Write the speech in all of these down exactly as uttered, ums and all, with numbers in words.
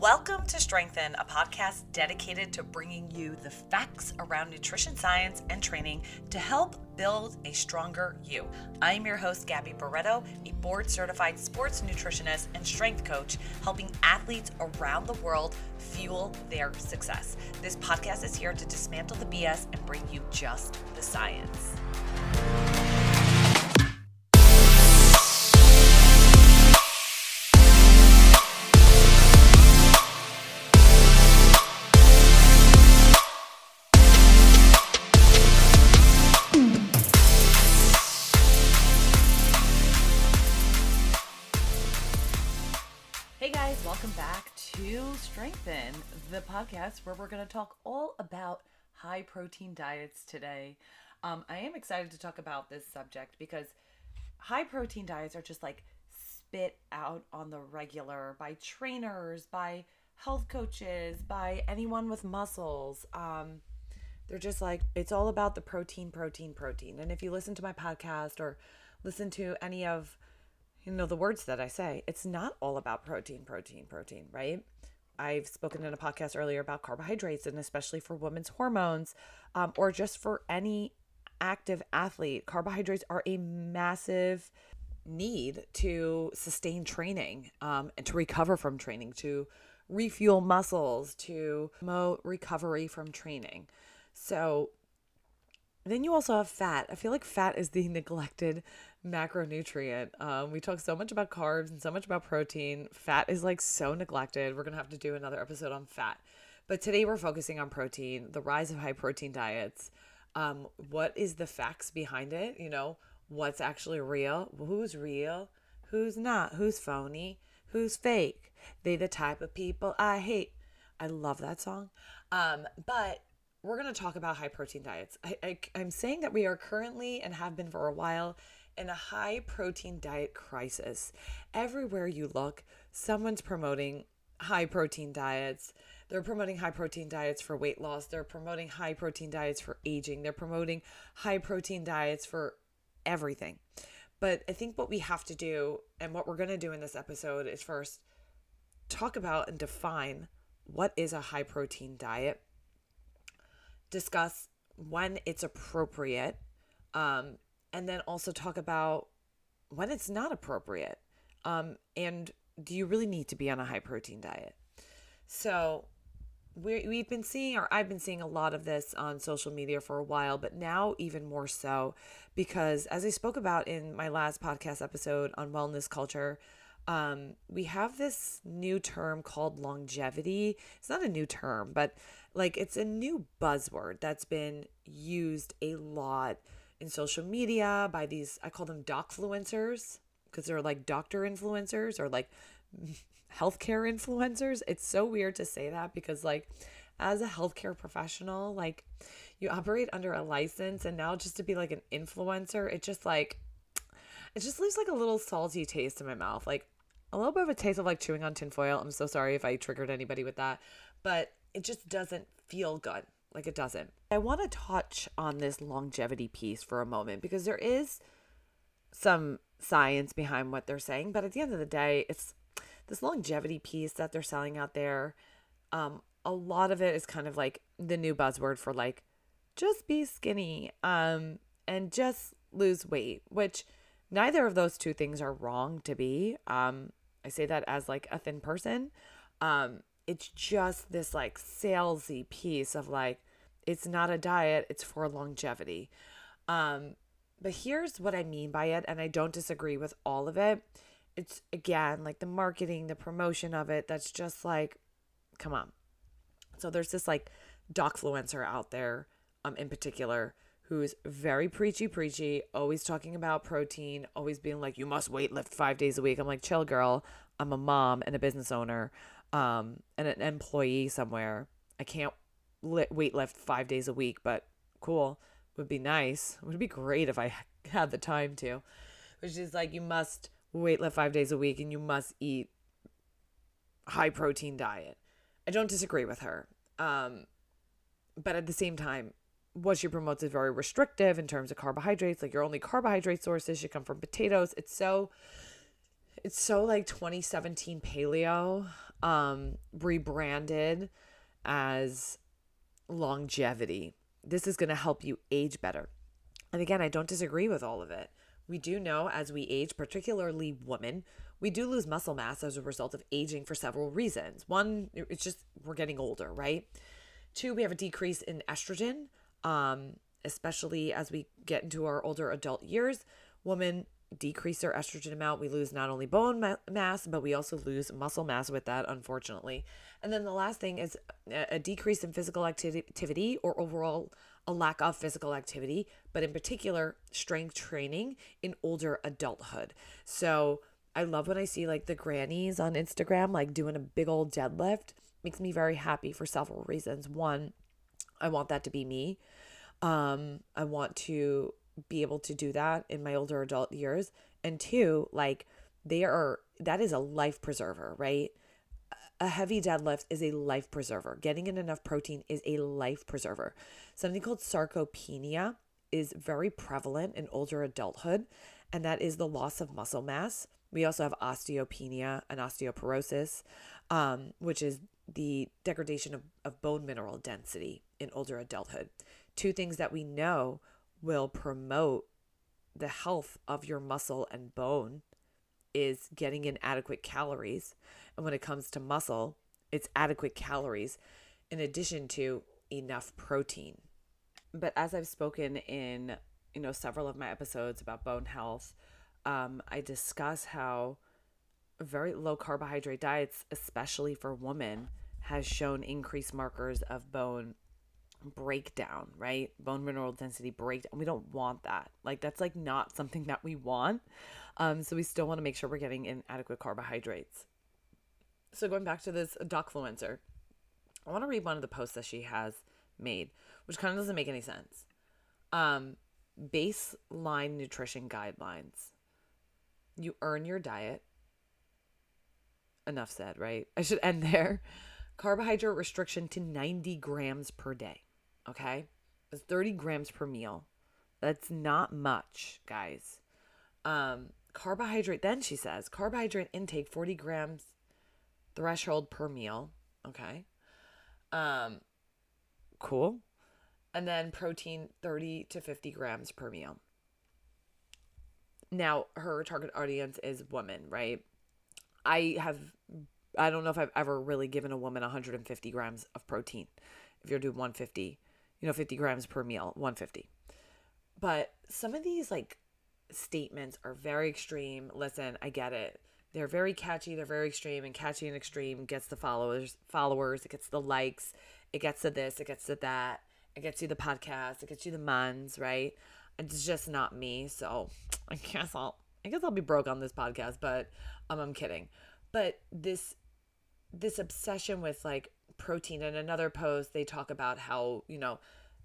Welcome to Strengthen, a podcast dedicated to bringing you the facts around nutrition science and training to help build a stronger you. I am your host, Gabby Barreto, a board-certified sports nutritionist and strength coach, helping athletes around the world fuel their success. This podcast is here to dismantle the B S and bring you just the science. Welcome back to Strengthen, the podcast where we're going to talk all about high protein diets today. Um, I am excited to talk about this subject because high protein diets are just like spit out on the regular by trainers, by health coaches, by anyone with muscles. Um, they're just like, it's all about the protein, protein, protein. And if you listen to my podcast or listen to any of you know, the words that I say, it's not all about protein, protein, protein, right? I've spoken in a podcast earlier about carbohydrates, and especially for women's hormones, um, or just for any active athlete, carbohydrates are a massive need to sustain training, um, and to recover from training, to refuel muscles, to promote recovery from training. So then you also have fat. I feel like fat is the neglected macronutrient. Um, we talk so much about carbs and so much about protein. Fat is like so neglected. We're going to have to do another episode on fat. But today we're focusing on protein, the rise of high protein diets. Um, what is the facts behind it? You know, what's actually real? Who's real? Who's not? Who's phony? Who's fake? They the type of people I hate. I love that song. Um, but we're going to talk about high protein diets. I, I, I'm saying that we are currently and have been for a while in a high protein diet crisis. Everywhere you look, someone's promoting high protein diets. They're promoting high protein diets for weight loss. They're promoting high protein diets for aging. They're promoting high protein diets for everything. But I think what we have to do, and what we're going to do in this episode, is first talk about and define what is a high protein diet. Discuss when it's appropriate, um, and then also talk about when it's not appropriate. Um, and do you really need to be on a high protein diet? So we we've been seeing, or I've been seeing a lot of this on social media for a while, but now even more so because, as I spoke about in my last podcast episode on wellness culture, um, we have this new term called longevity. It's not a new term, but like it's a new buzzword that's been used a lot in social media by these, I call them docfluencers, because they're like doctor influencers or like healthcare influencers. It's so weird to say that because like as a healthcare professional, like you operate under a license, and now just to be like an influencer, it just like, it just leaves like a little salty taste in my mouth. Like a little bit of a taste of like chewing on tinfoil. I'm so sorry if I triggered anybody with that, but it just doesn't feel good. Like it doesn't. I want to touch on this longevity piece for a moment because there is some science behind what they're saying, but at the end of the day, it's this longevity piece that they're selling out there. Um, a lot of it is kind of like the new buzzword for like, just be skinny, um, and just lose weight, which neither of those two things are wrong to be. Um, I say that as like a thin person. Um, It's just this like salesy piece of like, it's not a diet, it's for longevity. Um, but here's what I mean by it, and I don't disagree with all of it. It's again, like the marketing, the promotion of it, that's just like, come on. So there's this like docfluencer out there, um, in particular, who's very preachy, preachy, always talking about protein, always being like, you must weight lift five days a week. I'm like, chill girl, I'm a mom and a business owner. Um, and an employee somewhere. I can't li- weight lift five days a week, but cool. Would be nice. It would be great if I had the time to, which is like, you must weight lift five days a week and you must eat high protein diet. I don't disagree with her. Um, but at the same time, what she promotes is very restrictive in terms of carbohydrates. Like your only carbohydrate sources should come from potatoes. It's so, it's so like twenty seventeen paleo. um, rebranded as longevity. This is going to help you age better. And again, I don't disagree with all of it. We do know as we age, particularly women, we do lose muscle mass as a result of aging for several reasons. One, it's just we're getting older, right? Two, we have a decrease in estrogen, um, especially as we get into our older adult years. Women decrease their estrogen amount. We lose not only bone ma- mass, but we also lose muscle mass with that, unfortunately. And then the last thing is a, a decrease in physical acti- activity or overall a lack of physical activity, but in particular, strength training in older adulthood. So I love when I see like the grannies on Instagram, like doing a big old deadlift. Makes me very happy for several reasons. One, I want that to be me. Um, I want to be able to do that in my older adult years. And two, like they are, that is a life preserver, right? A heavy deadlift is a life preserver. Getting in enough protein is a life preserver. Something called sarcopenia is very prevalent in older adulthood, and that is the loss of muscle mass. We also have osteopenia and osteoporosis, um, which is the degradation of, of bone mineral density in older adulthood. Two things that we know will promote the health of your muscle and bone is getting in adequate calories. And when it comes to muscle, it's adequate calories in addition to enough protein. But as I've spoken in, you know, several of my episodes about bone health, um, I discuss how very low carbohydrate diets, especially for women, has shown increased markers of bone breakdown, right? Bone mineral density breakdown. We don't want that. Like that's like not something that we want. Um, so we still want to make sure we're getting in adequate carbohydrates. So going back to this Docfluencer, I want to read one of the posts that she has made, which kind of doesn't make any sense. Um, baseline nutrition guidelines. You earn your diet. Enough said, right? I should end there. Carbohydrate restriction to ninety grams per day. Okay? It's thirty grams per meal. That's not much, guys. Um, carbohydrate, then she says, carbohydrate intake forty grams threshold per meal. Okay. Um, cool. And then protein thirty to fifty grams per meal. Now, her target audience is women, right? I have, I don't know if I've ever really given a woman one hundred fifty grams of protein. If you're doing one hundred fifty, you know, fifty grams per meal, one hundred fifty. But some of these like statements are very extreme. Listen, I get it. They're very catchy. They're very extreme, and catchy and extreme gets the followers, followers. It gets the likes. It gets to this. It gets to that. It gets you the podcast. It gets you the mons, right? It's just not me. So I guess I'll, I guess I'll be broke on this podcast, but um, I'm kidding. But this, this obsession with like protein. In another post, they talk about how, you know,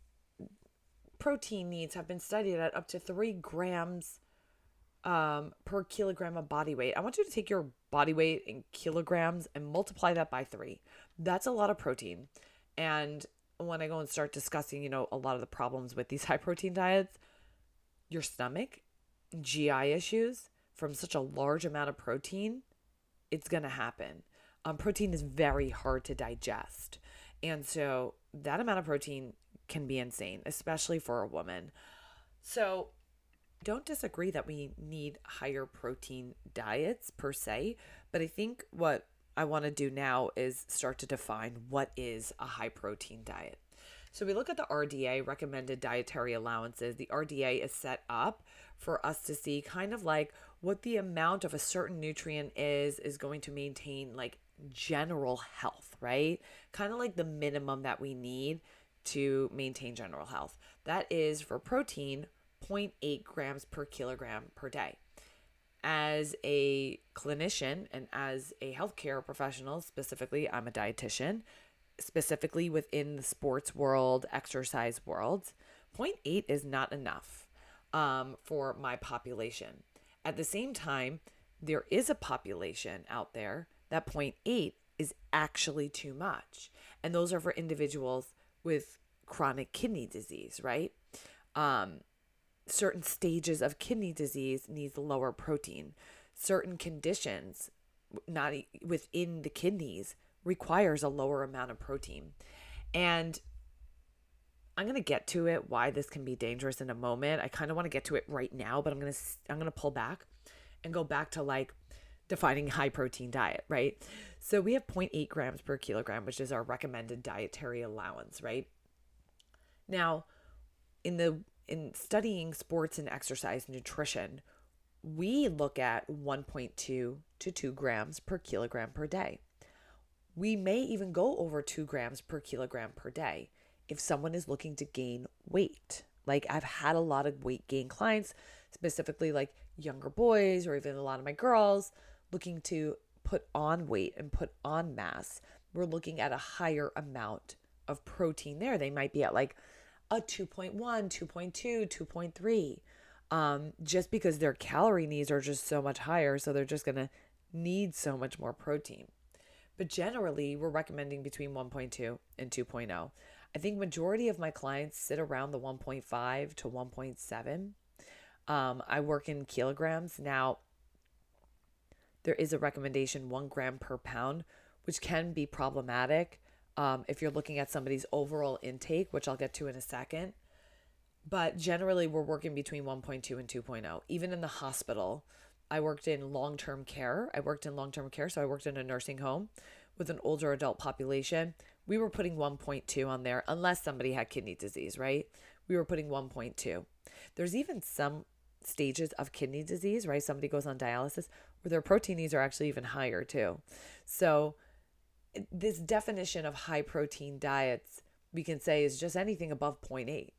protein needs have been studied at up to three grams um, per kilogram of body weight. I want you to take your body weight in kilograms and multiply that by three. That's a lot of protein. And when I go and start discussing, you know, a lot of the problems with these high protein diets, your stomach, G I issues from such a large amount of protein, it's going to happen. Um, protein is very hard to digest. And so that amount of protein can be insane, especially for a woman. So don't disagree that we need higher protein diets per se, but I think what I want to do now is start to define what is a high protein diet. So we look at the R D A, recommended dietary allowances. The R D A is set up for us to see kind of like what the amount of a certain nutrient is, is going to maintain like general health, right? Kind of like the minimum that we need to maintain general health. That is for protein, zero point eight grams per kilogram per day. As a clinician and as a healthcare professional, specifically, I'm a dietitian, specifically within the sports world, exercise world, zero point eight is not enough um, for my population. At the same time, there is a population out there that zero point eight is actually too much. And those are for individuals with chronic kidney disease, right? Um, certain stages of kidney disease needs lower protein. Certain conditions not e- within the kidneys, requires a lower amount of protein. And I'm going to get to it, why this can be dangerous in a moment. I kind of want to get to it right now, but I'm going to I'm going to pull back and go back to like defining high protein diet, right? So we have zero point eight grams per kilogram, which is our recommended dietary allowance, right? Now, in the in studying sports and exercise nutrition, we look at one point two to two grams per kilogram per day. We may even go over two grams per kilogram per day if someone is looking to gain weight. Like I've had a lot of weight gain clients, specifically like younger boys or even a lot of my girls looking to put on weight and put on mass. We're looking at a higher amount of protein there. They might be at like a two point one, two point two, two point three, um, just because their calorie needs are just so much higher. So they're just going to need so much more protein. But generally, we're recommending between one point two and two point oh. I think majority of my clients sit around the one point five to one point seven. Um, I work in kilograms. Now, there is a recommendation one gram per pound, which can be problematic um, if you're looking at somebody's overall intake, which I'll get to in a second. But generally, we're working between one point two and two point oh. Even in the hospital, I worked in long-term care. I worked in long-term care, so I worked in a nursing home with an older adult population. We were putting one point two on there, unless somebody had kidney disease, right? We were putting one point two. There's even some stages of kidney disease, right? Somebody goes on dialysis where their protein needs are actually even higher too. So this definition of high protein diets, we can say is just anything above zero point eight.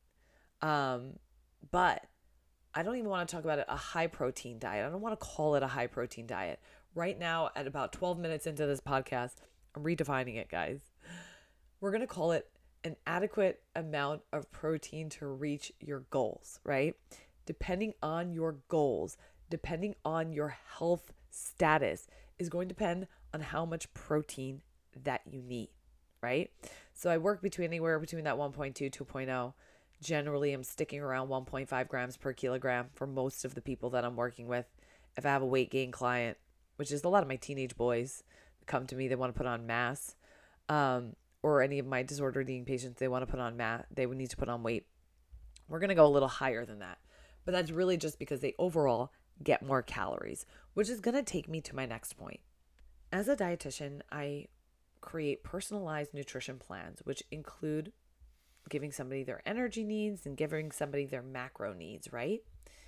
Um, but I don't even want to talk about it a high protein diet. I don't want to call it a high protein diet. Right now, at about twelve minutes into this podcast, I'm redefining it, guys. We're going to call it an adequate amount of protein to reach your goals, right? Depending on your goals, depending on your health status, is going to depend on how much protein that you need, right? So I work between anywhere between that one point two, two point oh. Generally, I'm sticking around one point five grams per kilogram for most of the people that I'm working with. If I have a weight gain client, which is a lot of my teenage boys come to me, they want to put on mass, um, or any of my disordered eating patients, they want to put on mass, they would need to put on weight. We're going to go a little higher than that. But that's really just because they overall get more calories, which is going to take me to my next point. As a dietitian, I create personalized nutrition plans, which include giving somebody their energy needs and giving somebody their macro needs, right?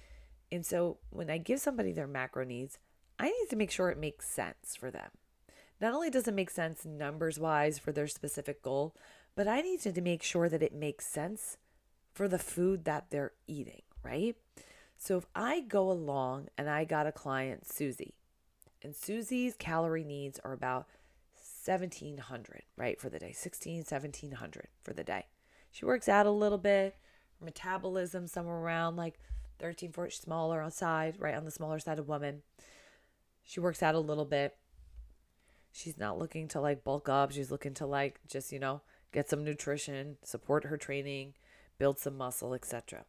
And so when I give somebody their macro needs, I need to make sure it makes sense for them. Not only does it make sense numbers wise for their specific goal, but I need to make sure that it makes sense for the food that they're eating, right? So if I go along and I got a client, Susie, and Susie's calorie needs are about seventeen hundred, right, for the day, sixteen, seventeen hundred for the day. She works out a little bit, her metabolism somewhere around like thirteen, fourteen, smaller on side, right, on the smaller side of woman. She works out a little bit. She's not looking to like bulk up. She's looking to like just, you know, get some nutrition, support her training, build some muscle, et cetera.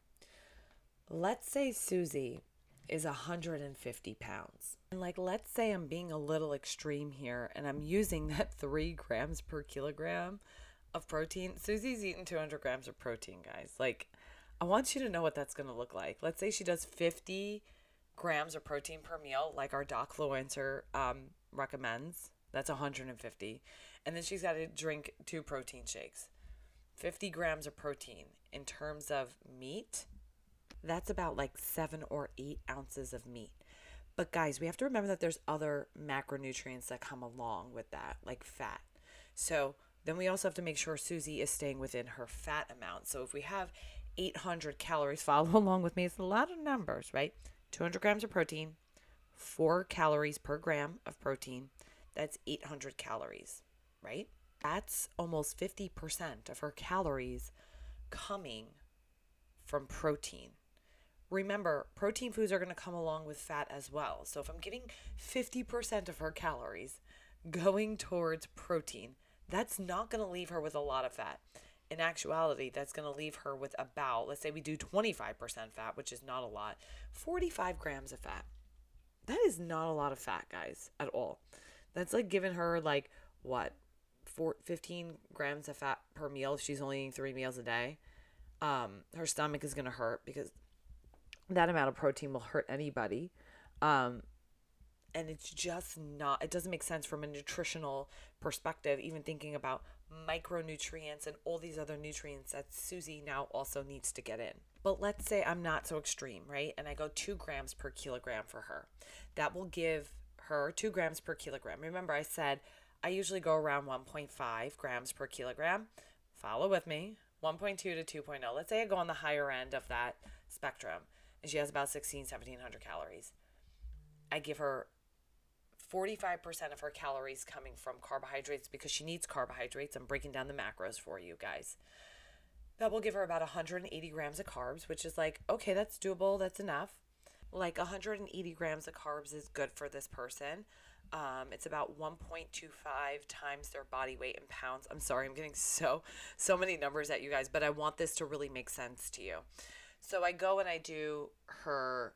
Let's say Susie is one hundred fifty pounds. And like, let's say I'm being a little extreme here and I'm using that three grams per kilogram of protein. Susie's eating two hundred grams of protein, guys. Like, I want you to know what that's going to look like. Let's say she does fifty grams of protein per meal, like our Docfluencer um, recommends. That's one hundred fifty. And then she's got to drink two protein shakes. fifty grams of protein in terms of meat, that's about like seven or eight ounces of meat. But guys, we have to remember that there's other macronutrients that come along with that, like fat. So then we also have to make sure Susie is staying within her fat amount. So if we have eight hundred calories, follow along with me. It's a lot of numbers, right? two hundred grams of protein, four calories per gram of protein. That's eight hundred calories, right? That's almost fifty percent of her calories coming from protein. Remember, protein foods are going to come along with fat as well. So if I'm getting fifty percent of her calories going towards protein, that's not going to leave her with a lot of fat. In actuality, that's going to leave her with about, let's say we do twenty-five percent fat, which is not a lot, forty-five grams of fat. That is not a lot of fat, guys, at all. That's like giving her like what, four, fifteen grams of fat per meal if she's only eating three meals a day. Um, her stomach is going to hurt because that amount of protein will hurt anybody. Um, and it's just not, it doesn't make sense from a nutritional perspective, even thinking about micronutrients and all these other nutrients that Susie now also needs to get in. But let's say I'm not so extreme, right? And I go two grams per kilogram for her. That will give her two grams per kilogram. Remember, I said I usually go around one point five grams per kilogram. Follow with me. one point two to two point oh. Let's say I go on the higher end of that spectrum and she has about sixteen, seventeen hundred calories. I give her forty-five percent of her calories coming from carbohydrates because she needs carbohydrates. I'm breaking down the macros for you guys. That will give her about one hundred eighty grams of carbs, which is like, okay, that's doable. That's enough. Like one hundred eighty grams of carbs is good for this person. Um, it's about one point two five times their body weight in pounds. I'm sorry, I'm getting so, so many numbers at you guys, but I want this to really make sense to you. So I go and I do her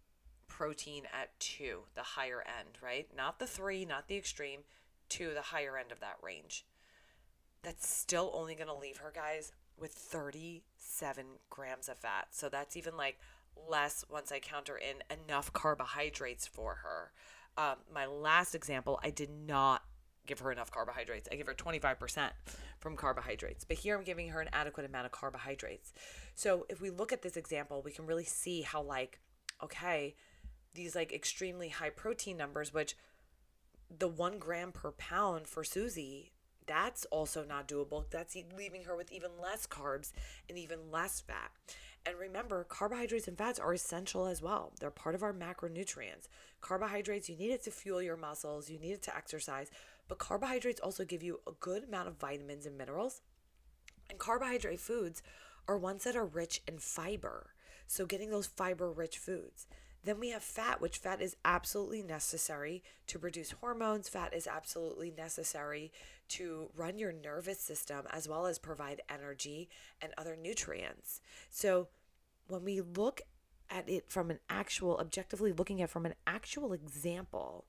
protein at two, the higher end, right? Not the three, not the extreme, two, the higher end of that range. That's still only going to leave her, guys, with thirty-seven grams of fat. So that's even like less once I counter in enough carbohydrates for her. Um, my last example, I did not give her enough carbohydrates. I give her twenty-five percent from carbohydrates. But here I'm giving her an adequate amount of carbohydrates. So if we look at this example, we can really see how like, okay, these like extremely high protein numbers, which the one gram per pound for Susie, that's also not doable. That's leaving her with even less carbs and even less fat. And remember, carbohydrates and fats are essential as well. They're part of our macronutrients. Carbohydrates, you need it to fuel your muscles. You need it to exercise. But carbohydrates also give you a good amount of vitamins and minerals. And carbohydrate foods are ones that are rich in fiber. So getting those fiber-rich foods. Then we have fat, which fat is absolutely necessary to produce hormones. Fat is absolutely necessary to run your nervous system as well as provide energy and other nutrients. So when we look at it from an actual, objectively looking at from an actual example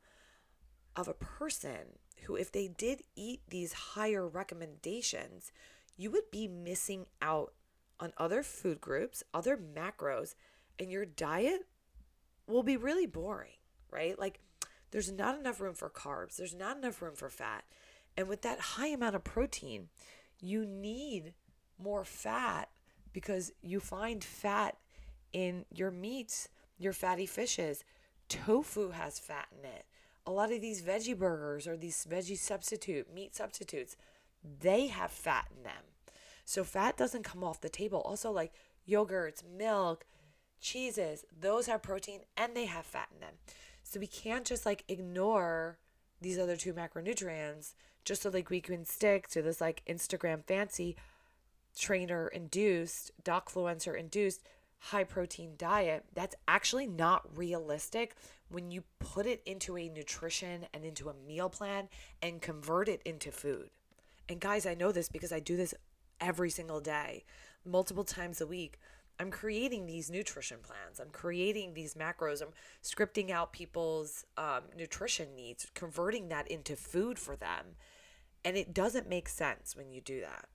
of a person who, if they did eat these higher recommendations, you would be missing out on other food groups, other macros, and your diet will be really boring, right? Like there's not enough room for carbs. There's not enough room for fat. And with that high amount of protein, you need more fat because you find fat in your meats, your fatty fishes. Tofu has fat in it. A lot of these veggie burgers or these veggie substitute, meat substitutes, they have fat in them. So fat doesn't come off the table. Also like yogurts, milk, cheeses, those have protein and they have fat in them. So we can't just like ignore these other two macronutrients just so like we can stick to this like Instagram fancy trainer induced, docfluencer induced high protein diet. That's actually not realistic when you put it into a nutrition and into a meal plan and convert it into food. And guys, I know this because I do this every single day, multiple times a week. I'm creating these nutrition plans. I'm creating these macros. I'm scripting out people's um, nutrition needs, converting that into food for them. And it doesn't make sense when you do that.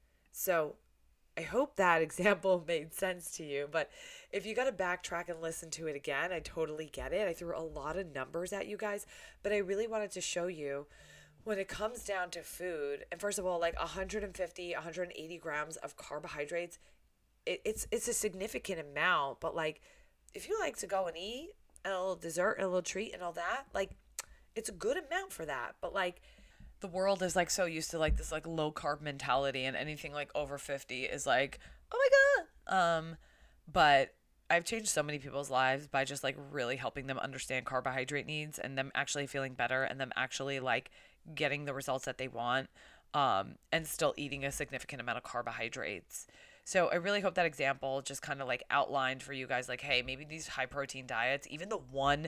So I hope that example made sense to you. But if you got to backtrack and listen to it again, I totally get it. I threw a lot of numbers at you guys, but I really wanted to show you when it comes down to food. And first of all, like one hundred fifty, one hundred eighty grams of carbohydrates, It, it's it's a significant amount, but like if you like to go and eat and a little dessert and a little treat and all that, like it's a good amount for that. But like the world is like so used to like this like low carb mentality, and anything like over fifty is like, oh my God. Um, but I've changed so many people's lives by just like really helping them understand carbohydrate needs and them actually feeling better and them actually like getting the results that they want, um, and still eating a significant amount of carbohydrates. So I really hope that example just kind of like outlined for you guys, like, hey, maybe these high protein diets, even the one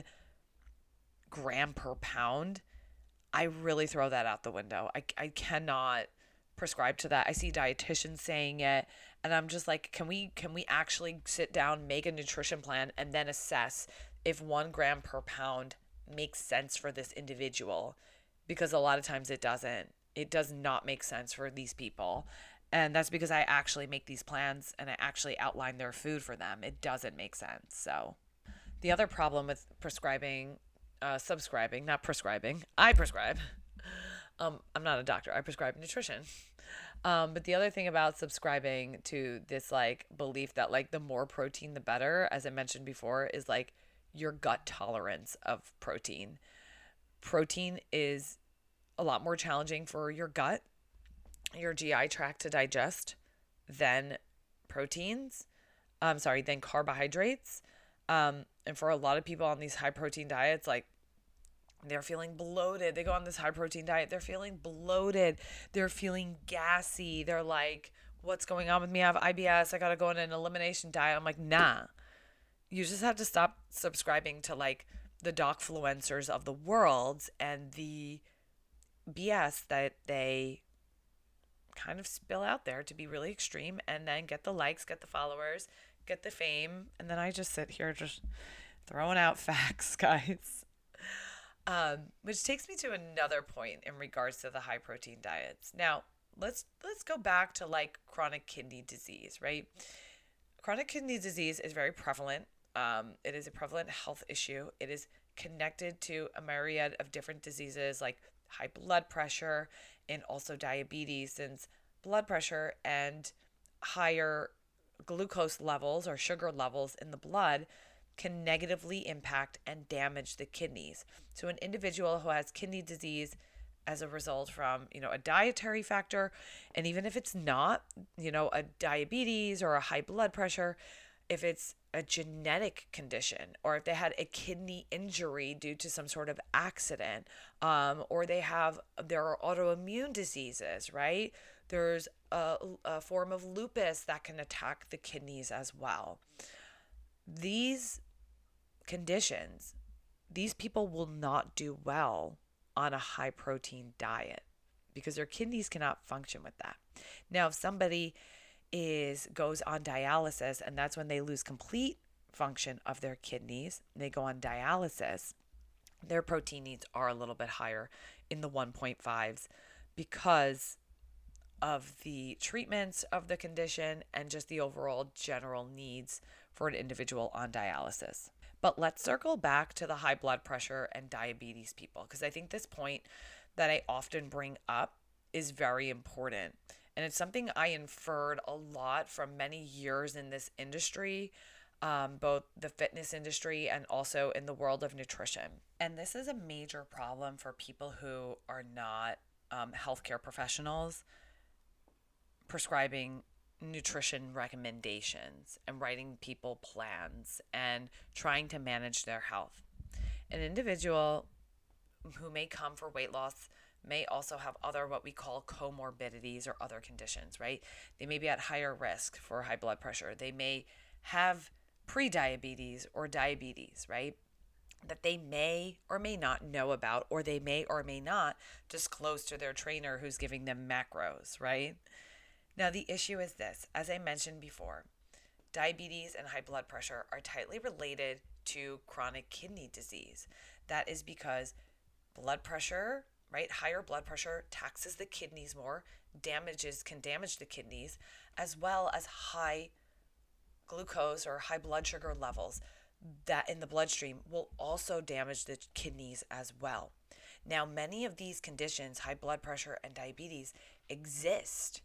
gram per pound, I really throw that out the window. I, I cannot prescribe to that. I see dietitians saying it, and I'm just like, can we can we actually sit down, make a nutrition plan, and then assess if one gram per pound makes sense for this individual, because a lot of times it doesn't. It does not make sense for these people. And that's because I actually make these plans and I actually outline their food for them. It doesn't make sense. So the other problem with prescribing, uh, subscribing, not prescribing, I prescribe. Um, I'm not a doctor. I prescribe nutrition. Um, but the other thing about subscribing to this like belief that like the more protein, the better, as I mentioned before, is like your gut tolerance of protein. Protein is a lot more challenging for your gut, your G I tract to digest than proteins. I'm sorry, than carbohydrates. Um, and for a lot of people on these high protein diets, like they're feeling bloated. They go on this high protein diet. They're feeling bloated. They're feeling gassy. They're like, what's going on with me? I have I B S. I got to go on an elimination diet. I'm like, nah. You just have to stop subscribing to like the docfluencers of the world and the B S that they kind of spill out there to be really extreme, and then get the likes, get the followers, get the fame. And then I just sit here just throwing out facts, guys. Um, which takes me to another point in regards to the high protein diets. Now, let's let's go back to like chronic kidney disease, right? Chronic kidney disease is very prevalent. Um, it is a prevalent health issue. It is connected to a myriad of different diseases like high blood pressure and also diabetes, since blood pressure and higher glucose levels or sugar levels in the blood can negatively impact and damage the kidneys. So an individual who has kidney disease as a result from, you know, a dietary factor, and even if it's not, you know, a diabetes or a high blood pressure, if it's a genetic condition, or if they had a kidney injury due to some sort of accident, um, or they have, there are autoimmune diseases, right? There's a, a form of lupus that can attack the kidneys as well. These conditions, these people will not do well on a high protein diet because their kidneys cannot function with that. Now, if somebody is goes on dialysis, and that's when they lose complete function of their kidneys, they go on dialysis, their protein needs are a little bit higher in the one point fives because of the treatments of the condition and just the overall general needs for an individual on dialysis. But let's circle back to the high blood pressure and diabetes people, because I think this point that I often bring up is very important. And it's something I inferred a lot from many years in this industry, um, both the fitness industry and also in the world of nutrition. And this is a major problem for people who are not um, healthcare professionals prescribing nutrition recommendations and writing people plans and trying to manage their health. An individual who may come for weight loss may also have other what we call comorbidities or other conditions, right? They may be at higher risk for high blood pressure. They may have prediabetes or diabetes, right? That they may or may not know about, or they may or may not disclose to their trainer who's giving them macros, right? Now, the issue is this, as I mentioned before, diabetes and high blood pressure are tightly related to chronic kidney disease. That is because blood pressure, right, higher blood pressure taxes the kidneys more, damages, can damage the kidneys, as well as high glucose or high blood sugar levels that in the bloodstream will also damage the kidneys as well. Now, many of these conditions, high blood pressure and diabetes, exist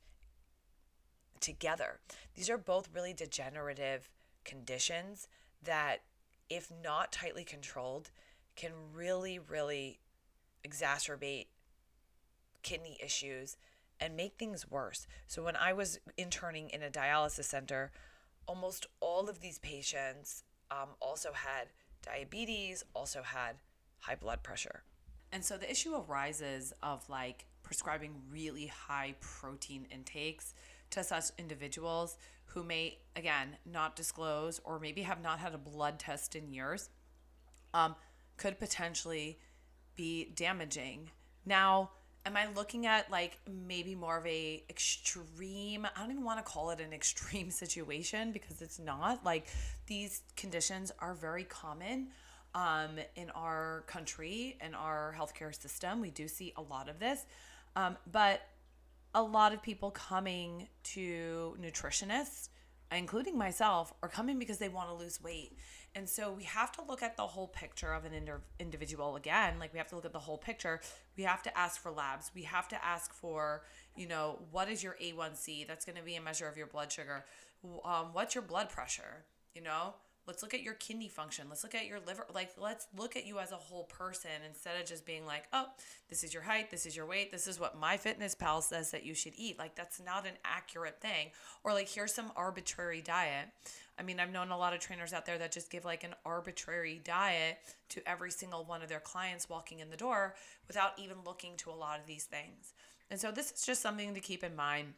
together. These are both really degenerative conditions that, if not tightly controlled, can really, really exacerbate kidney issues and make things worse. So when I was interning in a dialysis center, almost all of these patients um, also had diabetes, also had high blood pressure. And so the issue arises of like prescribing really high protein intakes to such individuals who may, again, not disclose or maybe have not had a blood test in years, um, could potentially be damaging. Now, am I looking at like maybe more of a extreme, I don't even want to call it an extreme situation because it's not. Like, these conditions are very common, um, in our country, in our healthcare system. We do see a lot of this. Um, but a lot of people coming to nutritionists, including myself, are coming because they want to lose weight. And so we have to look at the whole picture of an inter- individual again. Like we have to look at the whole picture. We have to ask for labs. We have to ask for, you know, what is your A one C? That's going to be a measure of your blood sugar. Um, what's your blood pressure? You know, let's look at your kidney function. Let's look at your liver. Like, let's look at you as a whole person instead of just being like, oh, this is your height, this is your weight, this is what MyFitnessPal says that you should eat. Like, that's not an accurate thing. Or like, here's some arbitrary diet. I mean, I've known a lot of trainers out there that just give like an arbitrary diet to every single one of their clients walking in the door without even looking to a lot of these things. And so this is just something to keep in mind.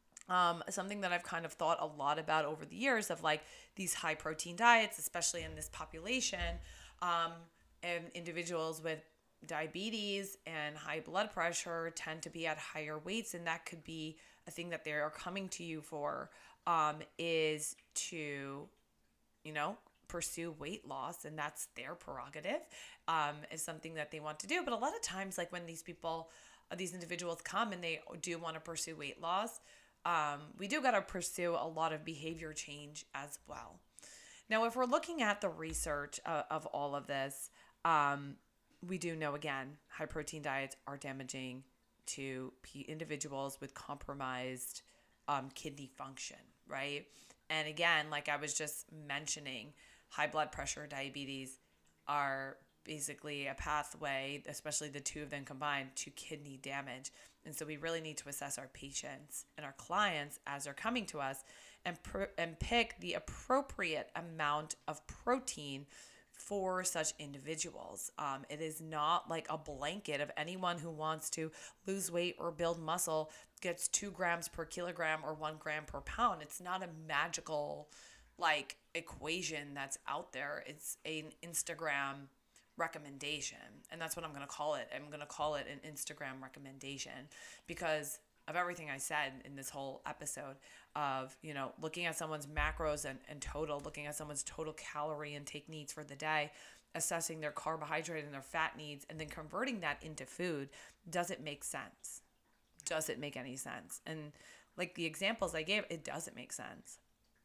Um, something that I've kind of thought a lot about over the years of like these high protein diets, especially in this population, um, and individuals with diabetes and high blood pressure tend to be at higher weights. And that could be a thing that they are coming to you for, um, is to, you know, pursue weight loss, and that's their prerogative, um, is something that they want to do. But a lot of times, like when these people, uh, these individuals come and they do want to pursue weight loss, Um, we do got to pursue a lot of behavior change as well. Now, if we're looking at the research uh, of all of this, um, we do know, again, high protein diets are damaging to p- individuals with compromised um, kidney function, right? And again, like I was just mentioning, high blood pressure, diabetes are basically a pathway, especially the two of them combined, to kidney damage. And so we really need to assess our patients and our clients as they're coming to us and pr- and pick the appropriate amount of protein for such individuals. Um, it is not like a blanket of anyone who wants to lose weight or build muscle gets two grams per kilogram or one gram per pound. It's not a magical like equation that's out there. It's an Instagram recommendation, and that's what I'm going to call it. I'm going to call it an Instagram recommendation because of everything I said in this whole episode of, you know, looking at someone's macros and, and total, looking at someone's total calorie intake needs for the day, assessing their carbohydrate and their fat needs, and then converting that into food. Does it make sense? Does it make any sense? And like the examples I gave, it doesn't make sense.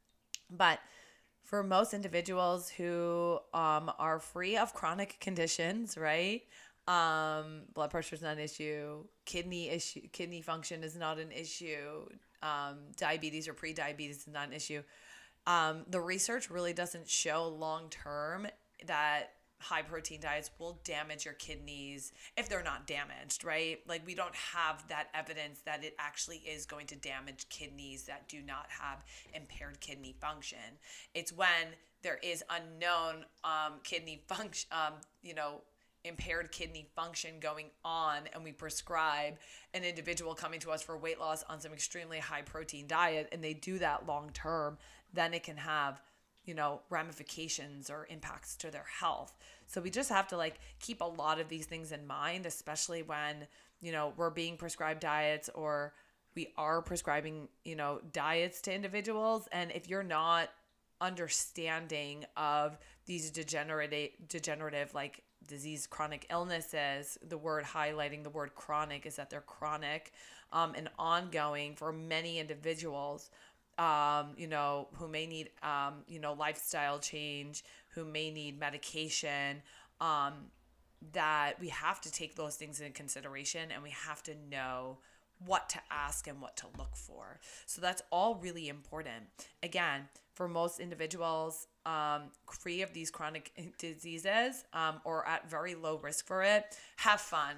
But for most individuals who um, are free of chronic conditions, right? Um, blood pressure is not an issue. Kidney issue, kidney function is not an issue. Um, diabetes or pre-diabetes is not an issue. Um, the research really doesn't show long-term that high protein diets will damage your kidneys if they're not damaged, right? Like we don't have that evidence that it actually is going to damage kidneys that do not have impaired kidney function. It's when there is unknown um, kidney function, um, you know, impaired kidney function going on, and we prescribe an individual coming to us for weight loss on some extremely high protein diet, and they do that long term, then it can have, you know, ramifications or impacts to their health. So we just have to like keep a lot of these things in mind, especially when, you know, we're being prescribed diets or we are prescribing, you know, diets to individuals. And if you're not understanding of these degenerative, degenerative like disease, chronic illnesses, the word highlighting the word chronic is that they're chronic um, and ongoing for many individuals. Um, you know, who may need, um, you know, lifestyle change, who may need medication, um, that we have to take those things into consideration, and we have to know what to ask and what to look for. So that's all really important. Again, for most individuals, um, free of these chronic diseases, um, or at very low risk for it, have fun.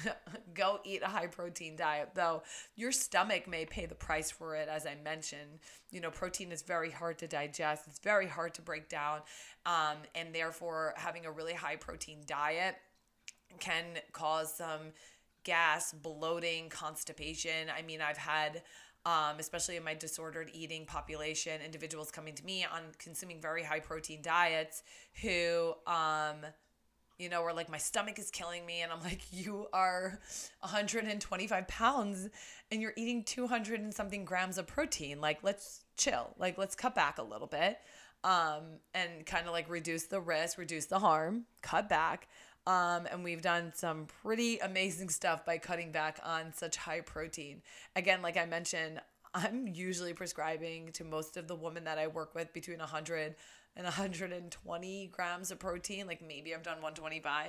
Go eat a high protein diet, though your stomach may pay the price for it. As I mentioned, you know, protein is very hard to digest. It's very hard to break down. Um, and therefore having a really high protein diet can cause some gas, bloating, constipation. I mean, I've had, um, especially in my disordered eating population, individuals coming to me on consuming very high protein diets who, um, you know, are like, my stomach is killing me. And I'm like, you are one hundred twenty-five pounds and you're eating two hundred and something grams of protein. Like, let's chill. Like, let's cut back a little bit. um, and kind of like reduce the risk, reduce the harm, cut back. Um, and we've done some pretty amazing stuff by cutting back on such high protein. Again, like I mentioned, I'm usually prescribing to most of the women that I work with between one hundred and one hundred twenty grams of protein. Like maybe I've done one twenty-five,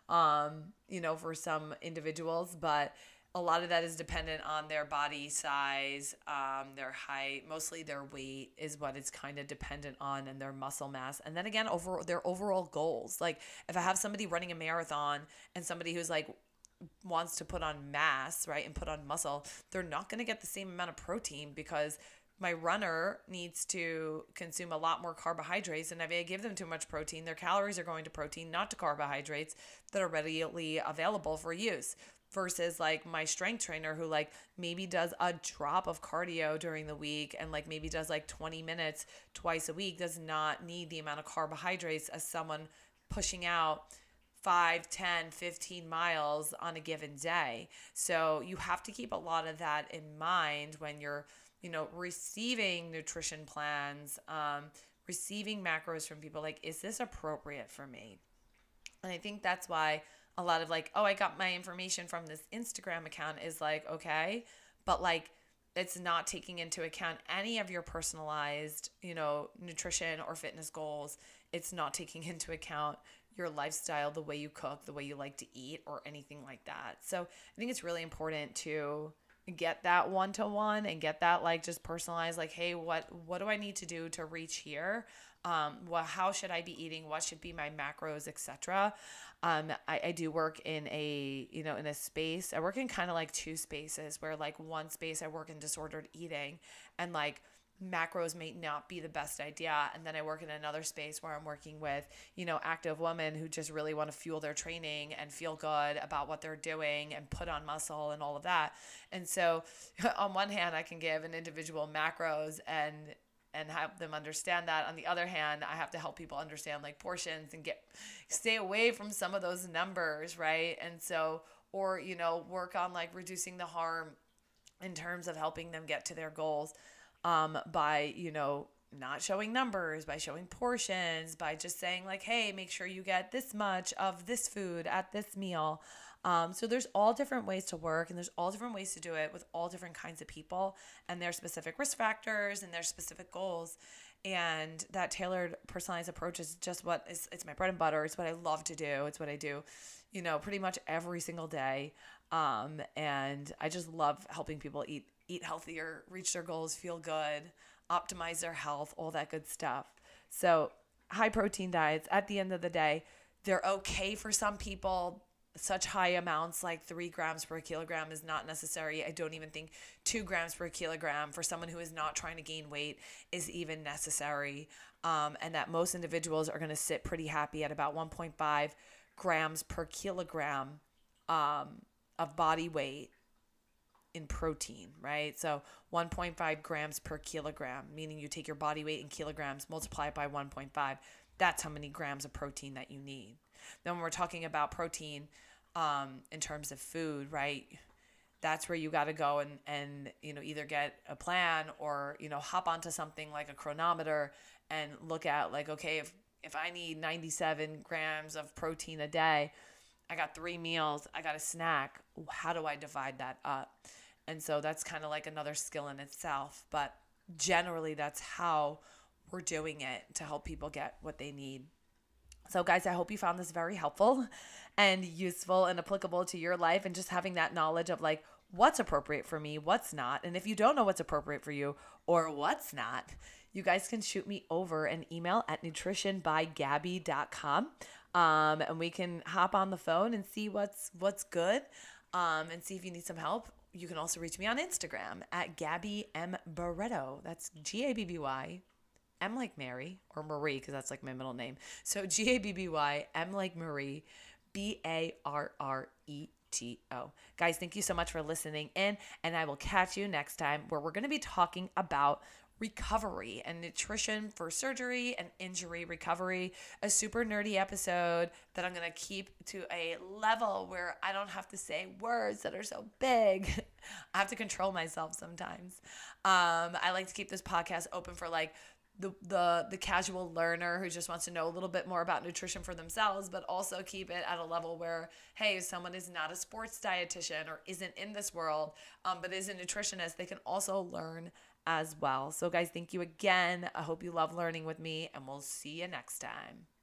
um, you know, for some individuals, but a lot of that is dependent on their body size, um, their height, mostly their weight is what it's kind of dependent on, and their muscle mass. And then again, over their overall goals. Like if I have somebody running a marathon and somebody who's like wants to put on mass, right, and put on muscle, they're not going to get the same amount of protein because my runner needs to consume a lot more carbohydrates. And if I give them too much protein, their calories are going to protein, not to carbohydrates that are readily available for use. Versus like my strength trainer who like maybe does a drop of cardio during the week and like maybe does like twenty minutes twice a week, does not need the amount of carbohydrates as someone pushing out five, ten, fifteen miles on a given day. So you have to keep a lot of that in mind when you're, you know, receiving nutrition plans, um, receiving macros from people. Like, is this appropriate for me? And I think that's why a lot of like, oh, I got my information from this Instagram account is like, okay, but like it's not taking into account any of your personalized, you know, nutrition or fitness goals. It's not taking into account your lifestyle, the way you cook, the way you like to eat, or anything like that. So I think it's really important to get that one-to-one and get that like just personalized, like, hey, what, what do I need to do to reach here? Um, well, how should I be eating? What should be my macros, et cetera. Um, I, I do work in a, you know, in a space. I work in kind of like two spaces where like one space I work in disordered eating and like macros may not be the best idea. And then I work in another space where I'm working with, you know, active women who just really want to fuel their training and feel good about what they're doing and put on muscle and all of that. And so on one hand, I can give an individual macros and and have them understand that. On the other hand, I have to help people understand like portions and get stay away from some of those numbers, right? And so, or, you know, work on like reducing the harm in terms of helping them get to their goals um, by, you know, not showing numbers, by showing portions, by just saying like, hey, make sure you get this much of this food at this meal. Um, so there's all different ways to work and there's all different ways to do it with all different kinds of people and their specific risk factors and their specific goals. And that tailored personalized approach is just what is, it's my bread and butter. It's what I love to do. It's what I do, you know, pretty much every single day. Um, and I just love helping people eat, eat healthier, reach their goals, feel good, optimize their health, all that good stuff. So high protein diets, at the end of the day, they're okay for some people. Such high amounts like three grams per kilogram is not necessary. I don't even think two grams per kilogram for someone who is not trying to gain weight is even necessary. Um, and that most individuals are going to sit pretty happy at about one point five grams per kilogram um, of body weight in protein, right? So one point five grams per kilogram, meaning you take your body weight in kilograms, multiply it by one point five. That's how many grams of protein that you need. Then when we're talking about protein um, in terms of food, right, that's where you got to go and, and, you know, either get a plan or, you know, hop onto something like a chronometer and look at like, okay, if, if I need ninety-seven grams of protein a day, I got three meals, I got a snack, how do I divide that up? And so that's kind of like another skill in itself. But generally, that's how we're doing it to help people get what they need. So guys, I hope you found this very helpful and useful and applicable to your life and just having that knowledge of like what's appropriate for me, what's not. And if you don't know what's appropriate for you or what's not, you guys can shoot me over an email at nutrition by gabby dot com. Um, and we can hop on the phone and see what's what's good um, and see if you need some help. You can also reach me on Instagram at Gabby M. Barretto. That's G A B B Y. M like Mary, or Marie, because that's like my middle name. So G A B B Y, M like Marie, B A R R E T O. Guys, thank you so much for listening in, and I will catch you next time where we're going to be talking about recovery and nutrition for surgery and injury recovery, a super nerdy episode that I'm going to keep to a level where I don't have to say words that are so big. I have to control myself sometimes. Um, I like to keep this podcast open for like the the the casual learner who just wants to know a little bit more about nutrition for themselves, but also keep it at a level where, hey, if someone is not a sports dietitian or isn't in this world, um, but is a nutritionist, they can also learn as well. So guys, thank you again. I hope you love learning with me, and we'll see you next time.